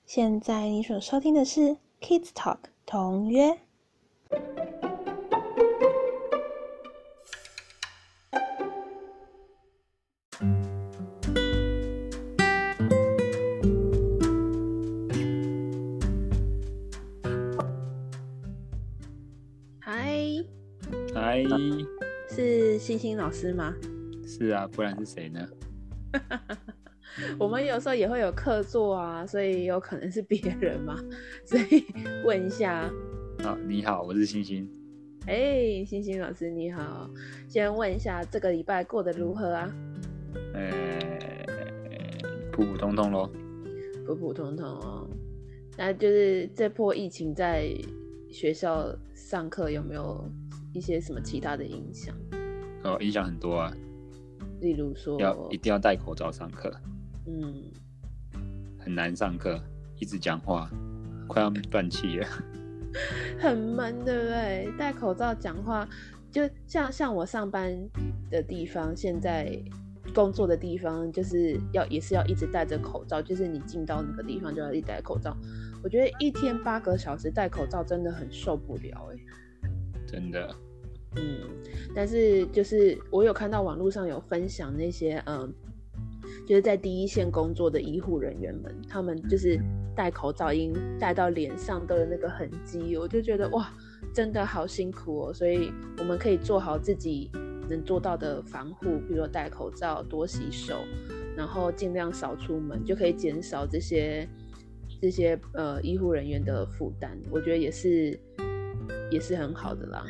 现在你所收听的是 Kids Talk 童约。 嗨， 是星星老师吗？ 是啊，不然是谁呢？ 我们有时候也会有课座啊，所以有可能是别人嘛，所以问一下。 你好，我是星星。 星星老师你好，先问一下这个礼拜过得如何啊？ 普普通通咯。 普普通通哦。那就是这波疫情在学校上课有没有一些什么其他的影响？ 影响很多啊。 例如说一定要戴口罩上课。很难上课，一直讲话，快要断气了。 很闷，对不对？戴口罩讲话，就像我上班的地方，现在工作的地方，就是也是要一直戴着口罩，就是你进到那个地方就要一直戴口罩。我觉得一天8个小时戴口罩真的很受不了， 真的。 但是就是我有看到网络上有分享那些就是在第一线工作的医护人员们，他们就是戴口罩已经戴到脸上都有那个痕迹，我就觉得哇，真的好辛苦哦。所以我们可以做好自己能做到的防护，比如说戴口罩、多洗手，然后尽量少出门，就可以减少这些医护人员的负担。我觉得也是很好的啦。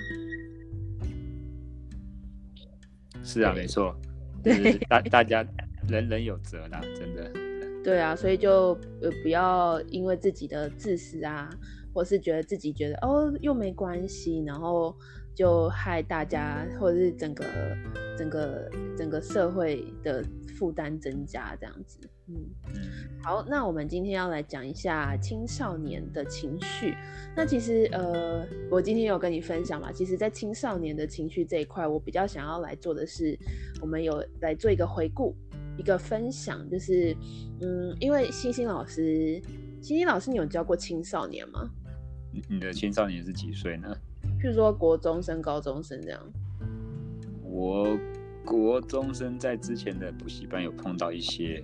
是啊，没错，就是大家人有责啦，真的。 对啊，所以就不要因为自己的自私啊，或是觉得又没关系，然后就害大家或者是整个社会的负担增加这样子。好，那我们今天要来讲一下青少年的情绪。那其实我今天有跟你分享嘛，其实在青少年的情绪这一块，我比较想要来做的是，我们有来做一个回顾，一个分享，就是因为星星老师你有教过青少年吗？ 你的青少年是几岁呢？ 譬如说国中生、高中生这样。 我国中生在之前的补习班有碰到一些，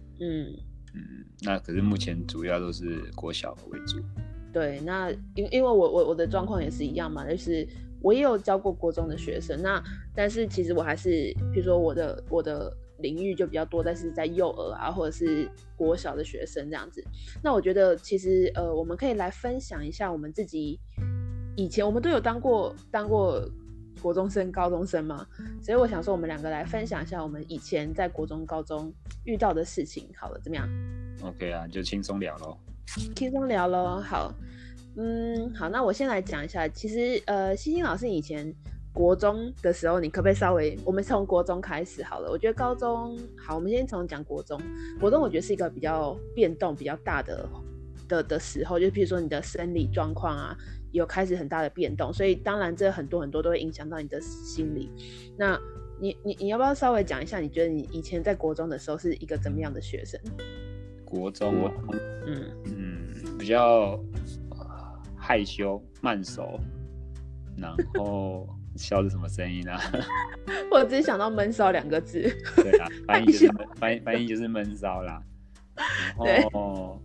那可是目前主要都是国小为主。对， 那因为我的状况也是一样嘛，就是我也有教过国中的学生，但是其实我还是譬如说我的领域就比较多，但是在幼儿啊或者是国小的学生这样子。那我觉得其实我们可以来分享一下我们自己以前我们都有当过国中生、高中生嘛，所以我想说我们两个来分享一下我们以前在国中、高中遇到的事情。好了，怎么样？ OK 啊，就轻松聊咯。 轻松聊咯。好，好，那我先来讲一下，其实星星老师以前国中的时候，你可不可以稍微，我们从国中开始好了。我觉得高中好，我们先从讲国中。国中我觉得是一个比较变动比较大的时候，就譬如说你的生理状况啊，有开始很大的变动，所以当然这很多都会影响到你的心理。那你要不要稍微讲一下，你觉得你以前在国中的时候是一个怎么样的学生？ 国中比较害羞慢熟，然后笑是什么声音啊？ 我只想到闷骚2个字。 对啊，翻译就是闷骚啦。然后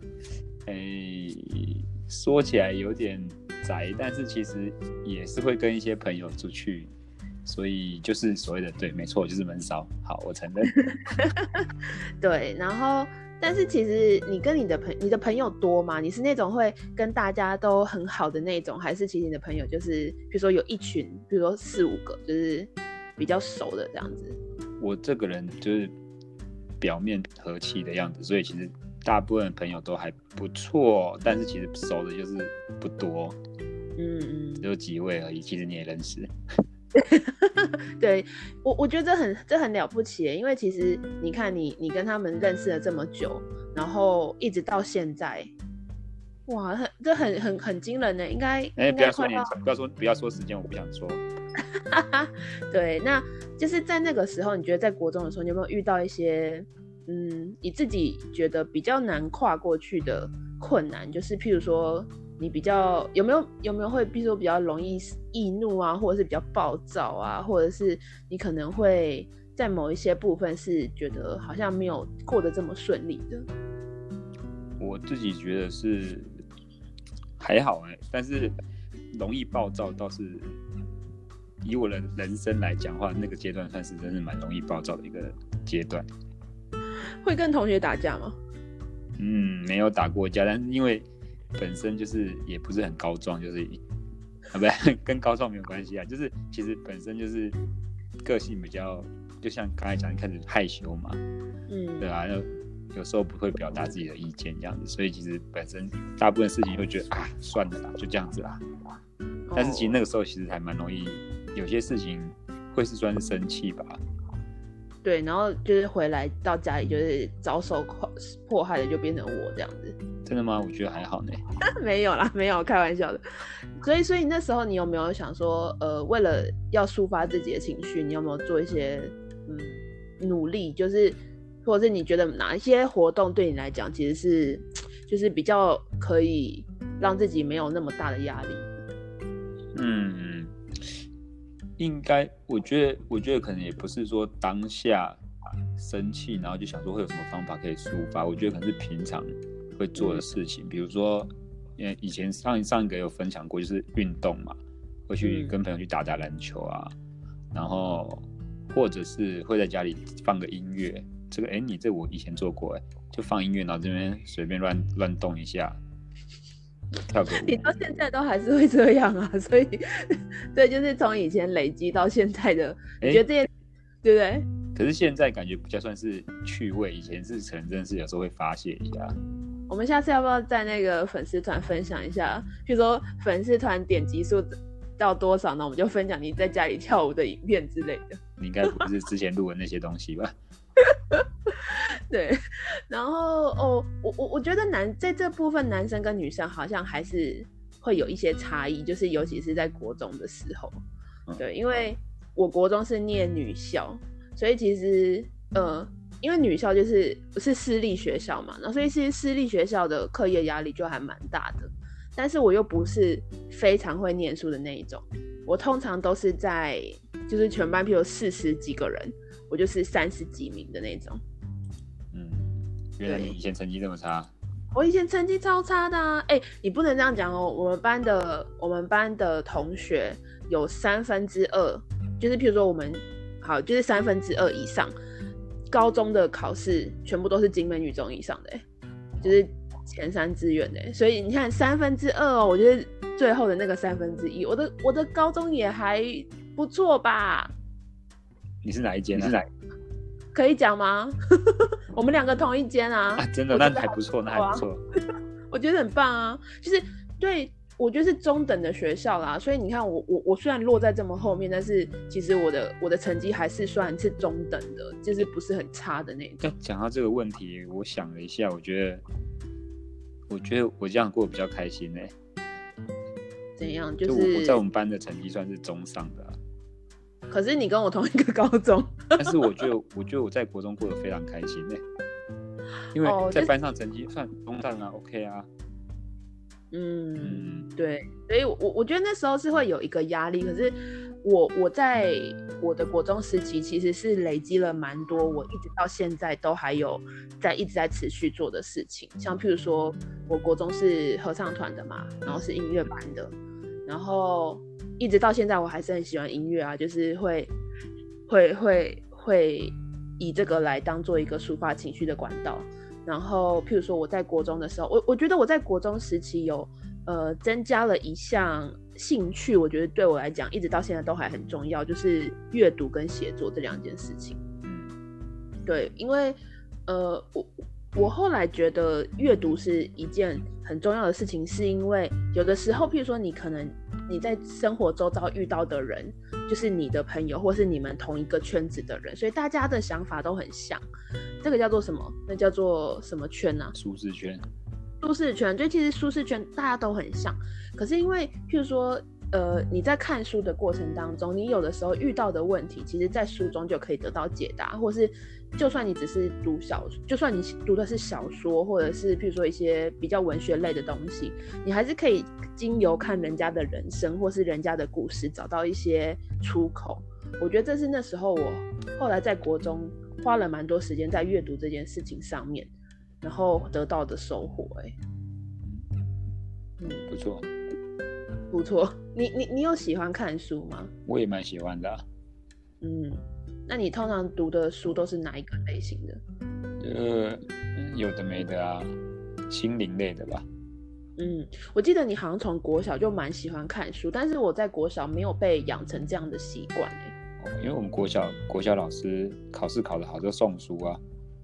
说起来有点宅，但是其实也是会跟一些朋友出去，所以就是所谓的对，没错，就是闷骚。好，我承认。 对，然后但是其实你跟你的朋友多吗？你是那种会跟大家都很好的那种，还是其实你的朋友就是比如说有一群，比如说4、5个，就是比较熟的这样子？ 我这个人就是表面和气的样子，所以其实大部分朋友都还不错，但是其实熟的就是不多，只有几位而已。其实你也认识。 对，我觉得这很了不起耶，因为其实你看你跟他们认识了这么久，然后一直到现在，哇，这很惊人呢，应该不要说时间，我不想说。 对，那就是在那个时候，你觉得在国中的时候，你有没有遇到一些你自己觉得比较难跨过去的困难？就是譬如说你比较有没有会，譬如说比较容易易怒啊，或者是比较暴躁啊，或者是你可能会在某一些部分是觉得好像没有过得这么顺利的？ 我自己觉得是还好但是容易暴躁倒是以我的人生来讲的话，那个阶段算是真是蛮容易暴躁的一个阶段。 会跟同学打架吗？ 没有打过架，但是因为本身就是也不是很高壮，就是不跟高壮没有关系啊，就是其实本身就是个性比较，就像刚才讲，开始害羞嘛，对啊，有时候不会表达自己的意见这样子，所以其实本身大部分事情会觉得算了啦，就这样子啦。但是其实那个时候其实还蛮容易，有些事情会是算是生气吧。 对，然后就是回来到家里就是遭受迫害的就变成我这样子。 真的吗？我觉得还好呢。 没有啦，没有，开玩笑的。所以那时候你有没有想说，为了要抒发自己的情绪，你有没有做一些努力？就是或者是你觉得哪一些活动对你来讲其实是就是比较可以让自己没有那么大的压力？ 应该，我觉得可能也不是说当下生气，然后就想说会有什么方法可以抒发。我觉得可能是平常会做的事情，比如说，以前上一个有分享过，就是运动嘛，会去跟朋友去打打篮球啊，然后或者是会在家里放个音乐。这个，你这我以前做过，就放音乐，然后这边随便乱动一下。跳个舞。 你到现在都还是会这样啊，所以对，就是从以前累积到现在的，你觉得这些对不对？ 可是现在感觉比较算是趣味，以前是可能真的是有时候会发泄一下。 我们下次要不要在那个粉丝团分享一下？譬如说粉丝团点击数到多少呢？我们就分享你在家里跳舞的影片之类的。 你应该不是之前录的那些东西吧？ 对，然后我觉得在这部分男生跟女生好像还是会有一些差异，就是尤其是在国中的时候，对，因为我国中是念女校，所以其实因为女校就是私立学校嘛，然后所以其实私立学校的课业压力就还蛮大的，但是我又不是非常会念书的那一种，我通常都是在就是全班譬如40几个人，我就是30几名的那种。 原来你以前成绩这么差？ 我以前成绩超差的啊！你不能这样讲哦。我们班的同学有2/3，就是譬如说我们好，就是2/3以上，高中的考试全部都是景美女中以上的，就是前3志愿的。所以你看2/3哦，我觉得最后的那个1/3，我的高中也还不错吧？ 你是哪一间啊？ 可以讲吗？我们2个同一间啊！ 真的，那还不错，那还不错。 我觉得很棒啊，就是对，我觉得是中等的学校啦。所以你看我虽然落在这么后面，但是其实我的成绩还是算是中等的，就是不是很差的那种。 讲到这个问题，我想了一下，我觉得我这样过得比较开心怎样？ 就我在我们班的成绩算是中上的啊。 可是你跟我同一个高中， 但是我觉得我在国中过得非常开心因为在班上成绩算中上啊 ，OK 啊。 对，所以我觉得那时候是会有一个压力，可是我在我的国中时期其实是累积了蛮多，我一直到现在都还有一直在持续做的事情，像譬如说我国中是合唱团的嘛，然后是音乐班的，然后一直到现在我还是很喜欢音乐啊，就是会以这个来当做一个抒发情绪的管道。然后譬如说我在国中的时候，我觉得我在国中时期有增加了一项兴趣，我觉得对我来讲一直到现在都还很重要，就是阅读跟写作这2件事情。对，因为我后来觉得阅读是一件很重要的事情，是因为有的时候譬如说你可能你在生活周遭遇到的人就是你的朋友或是你们同一个圈子的人，所以大家的想法都很像，这个叫做什么？那叫做什么圈啊？ 舒适圈。 舒适圈，就其实舒适圈大家都很像，可是因为譬如说你在看书的过程当中，你有的时候遇到的问题，其实在书中就可以得到解答，或是就算你只是就算你读的是小说，或者是譬如说一些比较文学类的东西，你还是可以经由看人家的人生或是人家的故事，找到一些出口。我觉得这是那时候我后来在国中花了蛮多时间在阅读这件事情上面，然后得到的收获。 不错。 不错，你有喜欢看书吗？ 我也蛮喜欢的。 那你通常读的书都是哪一个类型的？ 有的没的啊，心灵类的吧。 我记得你好像从国小就蛮喜欢看书，但是我在国小没有被养成这样的习惯。 因为我们国小老师考试考得好就送书啊。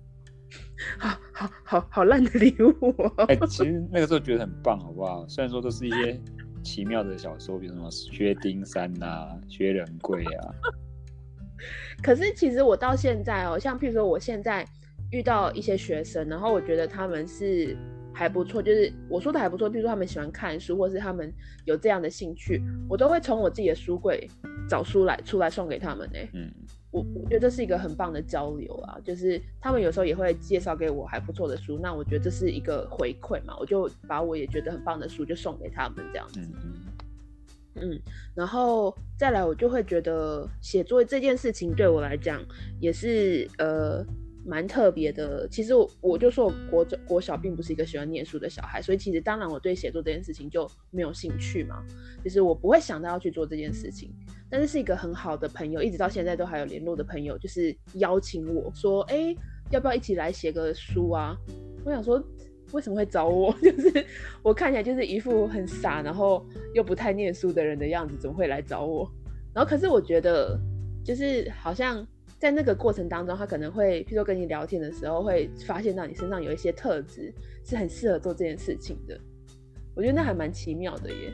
好烂的礼物其实那个时候觉得很棒，好不好？虽然说都是一些奇妙的小说，比如什么薛丁山啊、薛仁贵啊。 可是其实我到现在像譬如说我现在遇到一些学生，然后我觉得他们是还不错，就是我说的还不错，譬如说他们喜欢看书，或是他们有这样的兴趣，我都会从我自己的书柜找书出来送给他们。我觉得这是一个很棒的交流啊，就是他们有时候也会介绍给我还不错的书，那我觉得这是一个回馈嘛，我就把我也觉得很棒的书就送给他们这样子。然后再来我就会觉得写作这件事情对我来讲也是蛮特别的。其实我就说我国小并不是一个喜欢念书的小孩，所以其实当然我对写作这件事情就没有兴趣嘛，就是我不会想到要去做这件事情。但是一个很好的朋友，一直到现在都还有联络的朋友，就是邀请我说要不要一起来写个书啊。我想说为什么会找我，就是我看起来就是一副很傻然后又不太念书的人的样子，怎么会来找我。然后可是我觉得就是好像在那个过程当中，他可能会譬如说跟你聊天的时候会发现到你身上有一些特质是很适合做这件事情的，我觉得那还蛮奇妙的耶。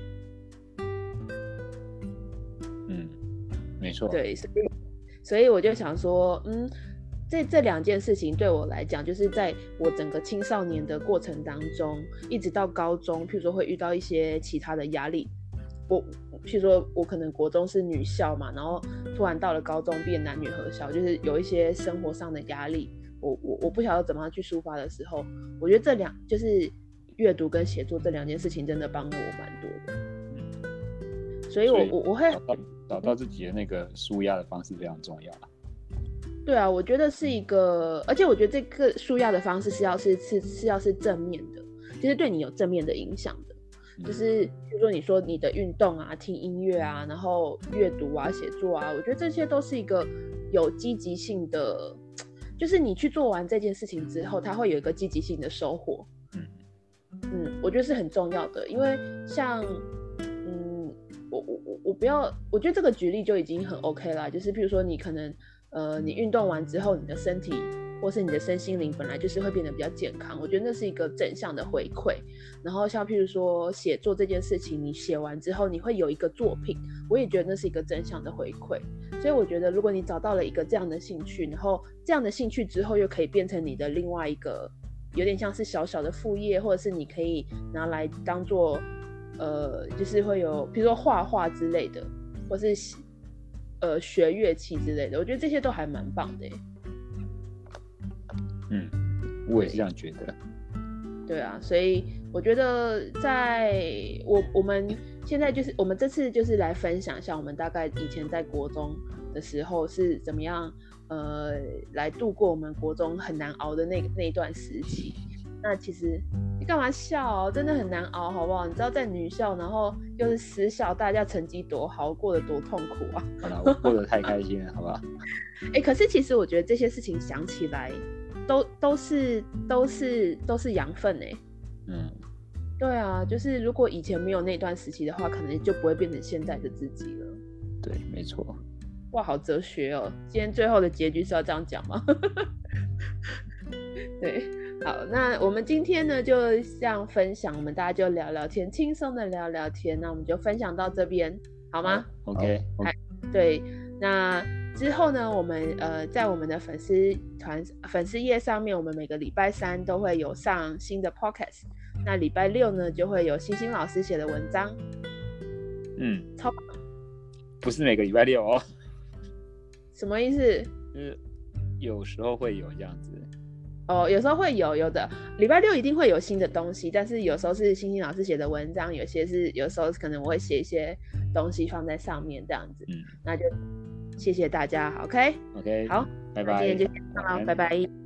没错。 对，所以我就想说这两件事情对我来讲，就是在我整个青少年的过程当中，一直到高中，譬如说会遇到一些其他的压力。譬如说我可能国中是女校嘛，然后突然到了高中变男女合校，就是有一些生活上的压力，我不晓得怎么样去抒发的时候，我觉得就是阅读跟写作这两件事情真的帮了我蛮多的。所以我会找到自己的那个抒压的方式非常重要。 对啊，我觉得是一个，而且我觉得这个抒压的方式是要是正面的，就是对你有正面的影响的。就是比如说你说你的运动啊、听音乐啊，然后阅读啊、写作啊，我觉得这些都是一个有积极性的，就是你去做完这件事情之后，它会有一个积极性的收获。我觉得是很重要的，因为像我不要，我觉得这个举例就已经很 OK 啦。就是譬如说你可能你运动完之后，你的身体或是你的身心灵本来就是会变得比较健康，我觉得那是一个正向的回馈。然后像譬如说写作这件事情，你写完之后你会有一个作品，我也觉得那是一个正向的回馈。所以我觉得如果你找到了一个这样的兴趣，然后这样的兴趣之后又可以变成你的另外一个有点像是小小的副业，或者是你可以拿来当做就是会有譬如说画画之类的，或是学乐器之类的，我觉得这些都还蛮棒的耶。 我也是这样觉得。 对啊，所以我觉得在我们现在就是我们这次就是来分享一下我们大概以前在国中的时候是怎么样来度过我们国中很难熬的那一段时期。那其实你干嘛笑真的很难熬好不好？你知道在女校然后又是私校，大家成绩多好，过得多痛苦啊。 好啦，我过得太开心了好不好？ 可是其实我觉得这些事情想起来都是养分耶。对啊，就是如果以前没有那段时期的话，可能就不会变成现在的自己了。 对，没错。 哇，好哲学哦！今天最后的结局是要这样讲吗？对，好，那我们今天呢就这样分享，我们大家就聊聊天，轻松的聊聊天，那我们就分享到这边，好吗 ？OK。 对，那之后呢，我们在我们的粉丝页上面，我们每个礼拜三都会有上新的 podcast， 那礼拜六呢就会有星星老师写的文章。 超不是每个礼拜六哦。 什么意思？ 就是有时候会有这样子。 哦，有时候会有的礼拜六一定会有新的东西，但是有时候是星星老师写的文章，有时候可能我会写一些东西放在上面这样子。那就谢谢大家 ，OK， OK， 好， 拜拜， 那今天就这样了，拜拜。